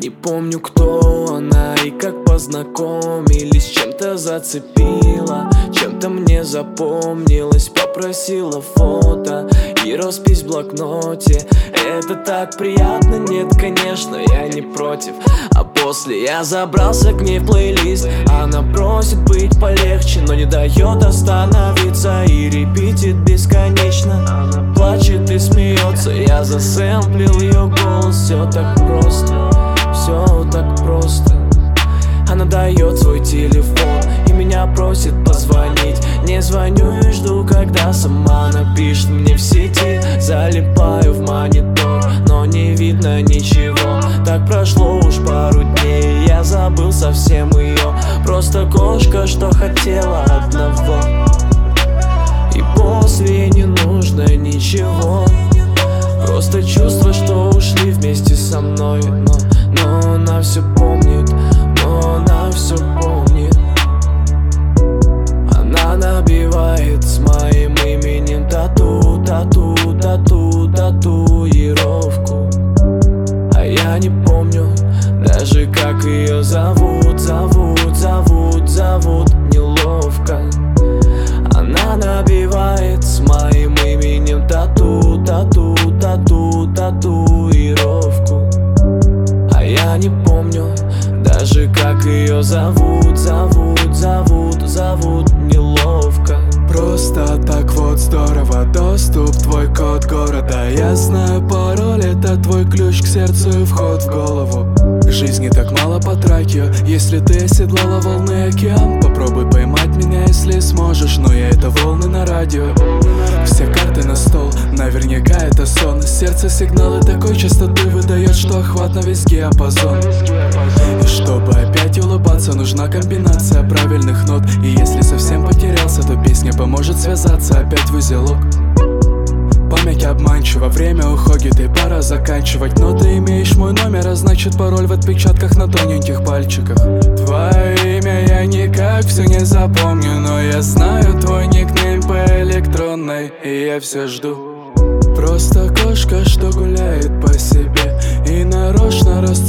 Не помню, кто она и как познакомились. Чем-то зацепила, чем-то мне запомнилось. Попросила фото и роспись в блокноте. Это так приятно, нет, конечно, я не против. А после я забрался к ней в плейлист. Она просит быть полегче, но не дает остановиться и репитит бесконечно. Она плачет и смеется, я засэмплил ее голос. Все так просто, все так просто. Она дает свой телефон и меня просит позвонить. Не звоню и жду, когда сама напишет мне в сети. Залипаю в монитор, но не видно ничего. Так прошло уж пару дней, я забыл совсем ее. Просто кошка, что хотела одного, и после не нужно ничего. Просто чувство, что ушли вместе со мной. Но она все помнит, но она все помнит. Она набивает с моим именем татуировку. А я не помню даже, как ее зовут. Неловко. Она набивает с моим именем татуировку. А я не помню даже, как ее зовут. Неловко. Просто так вот здорово, доступ, твой код города. Я знаю пароль, это твой ключ к сердцу и вход в голову. Жизни так мало по тракию. Если ты оседлала волны океан, попробуй поймать меня, если сможешь. Но я это волны на радио. Все карты на стол, наверняка это сон. Сердце сигналы такой частоты выдает, что охват на весь диапазон. И чтобы опять улыбаться, нужна комбинация правильных нот. И если совсем потерялся, то песня поможет связаться опять в узелок. Память обманчива, время уходит и пора заканчивать. Но ты имеешь мой номер, а значит пароль в отпечатках на тоненьких пальчиках. Твое имя я никак все не запомню, но я знаю твой никнейм по электронной, и я все жду. Просто кошка, что гуляет по себе и нарочно растет